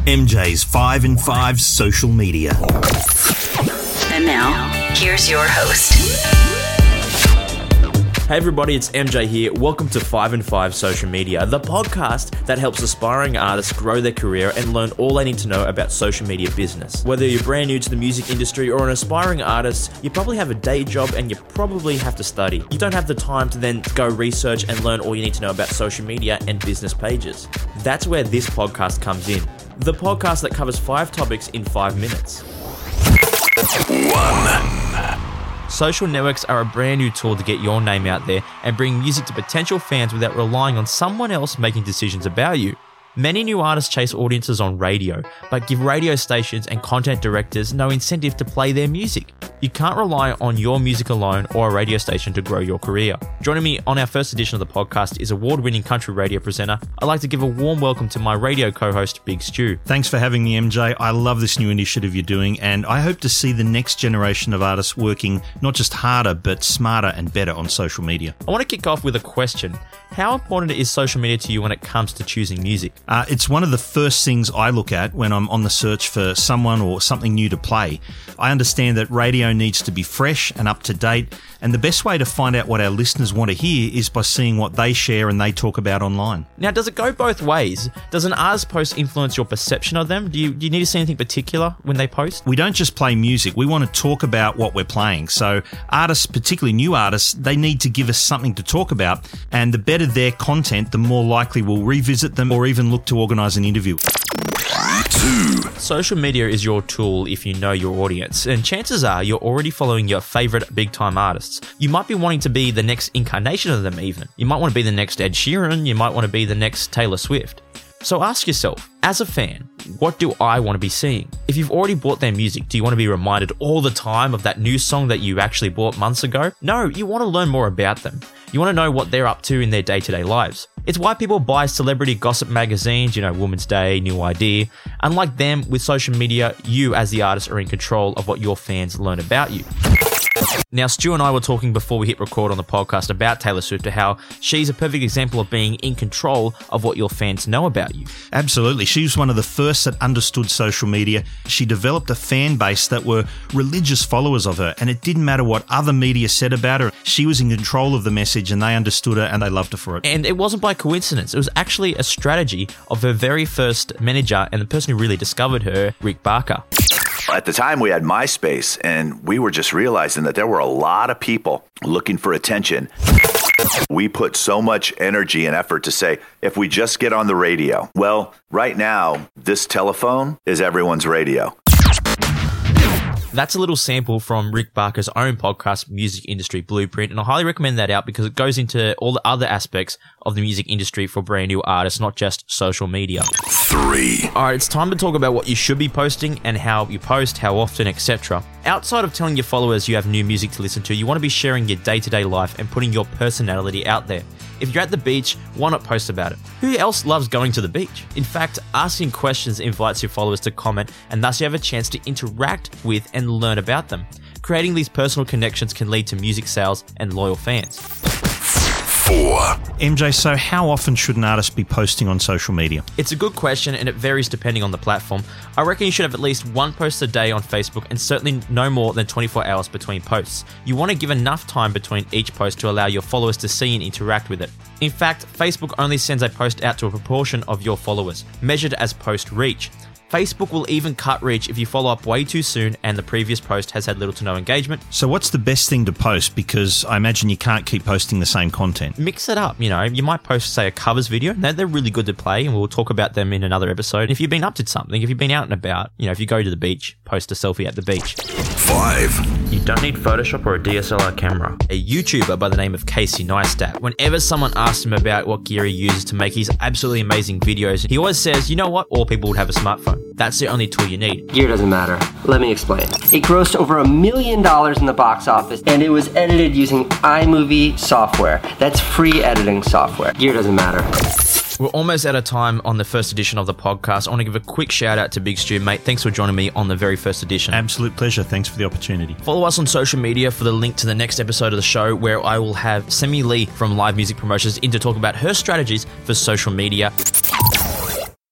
MJ's 5 in 5 social media. And now, here's your host. Hey everybody, it's MJ here. Welcome to 5 in 5 Social Media, the podcast that helps aspiring artists grow their career and learn all they need to know about social media business. Whether you're brand new to the music industry or an aspiring artist, you probably have a day job and you probably have to study. You don't have the time to then go research and learn all you need to know about social media and business pages. That's where this podcast comes in. The podcast that covers 5 topics in 5 minutes. 1. Social networks are a brand new tool to get your name out there and bring music to potential fans without relying on someone else making decisions about you. Many new artists chase audiences on radio, but give radio stations and content directors no incentive to play their music. You can't rely on your music alone or a radio station to grow your career. Joining me on our first edition of the podcast is award-winning country radio presenter. I'd like to give a warm welcome to my radio co-host, Big Stu. Thanks for having me, MJ. I love this new initiative you're doing, and I hope to see the next generation of artists working not just harder, but smarter and better on social media. I want to kick off with a question. How important is social media to you when it comes to choosing music? It's one of the first things I look at when I'm on the search for someone or something new to play. I understand that radio needs to be fresh and up to date, and the best way to find out what our listeners want to hear is by seeing what they share and they talk about online. Now, does it go both ways? Does an artist post influence your perception of them? Do you need to see anything particular when they post? We don't just play music, we want to talk about what we're playing. So artists, particularly new artists, they need to give us something to talk about, and the better their content, the more likely we'll revisit them or even look to organise an interview. 2. Social media is your tool if you know your audience, and chances are you're already following your favourite big-time artists. You might be wanting to be the next incarnation of them even. You might want to be the next Ed Sheeran, you might want to be the next Taylor Swift. So ask yourself, as a fan, what do I want to be seeing? If you've already bought their music, do you want to be reminded all the time of that new song that you actually bought months ago? No, you want to learn more about them. You want to know what they're up to in their day-to-day lives. It's why people buy celebrity gossip magazines, Women's Day, New Idea. Unlike them, with social media, you as the artist are in control of what your fans learn about you. Now, Stu and I were talking before we hit record on the podcast about Taylor Swift, how she's a perfect example of being in control of what your fans know about you. Absolutely. She was one of the first that understood social media. She developed a fan base that were religious followers of her, and it didn't matter what other media said about her. She was in control of the message, and they understood her, and they loved her for it. And it wasn't by coincidence. It was actually a strategy of her very first manager and the person who really discovered her, Rick Barker. At the time, we had MySpace, and we were just realizing that there were a lot of people looking for attention. We put so much energy and effort to say, if we just get on the radio. Well, right now, this telephone is everyone's radio. That's a little sample from Rick Barker's own podcast, Music Industry Blueprint, and I highly recommend that out because it goes into all the other aspects of the music industry for brand new artists, not just social media. 3. Alright, it's time to talk about what you should be posting and how you post, how often, etc. Outside of telling your followers you have new music to listen to, you want to be sharing your day-to-day life and putting your personality out there. If you're at the beach, why not post about it? Who else loves going to the beach? In fact, asking questions invites your followers to comment, and thus you have a chance to interact with and learn about them. Creating these personal connections can lead to music sales and loyal fans. 4. MJ, so how often should an artist be posting on social media? It's a good question and it varies depending on the platform. I reckon you should have at least one post a day on Facebook and certainly no more than 24 hours between posts. You want to give enough time between each post to allow your followers to see and interact with it. In fact, Facebook only sends a post out to a proportion of your followers, measured as post reach. Facebook will even cut reach if you follow up way too soon and the previous post has had little to no engagement. So what's the best thing to post? Because I imagine you can't keep posting the same content. Mix it up, You might post, say, a covers video. They're really good to play and we'll talk about them in another episode. If you've been up to something, if you've been out and about, if you go to the beach, post a selfie at the beach. 5. You don't need Photoshop or a DSLR camera. A YouTuber by the name of Casey Neistat, whenever someone asks him about what gear he uses to make his absolutely amazing videos, he always says, you know what? All people would have a smartphone. That's the only tool you need. Gear doesn't matter. Let me explain. It grossed over $1 million in the box office, and it was edited using iMovie software. That's free editing software. Gear doesn't matter. We're almost out of time on the first edition of the podcast. I want to give a quick shout out to Big Stu, mate. Thanks for joining me on the very first edition. Absolute pleasure. Thanks for the opportunity. Follow us on social media for the link to the next episode of the show, where I will have Semi Lee from Live Music Promotions in to talk about her strategies for social media.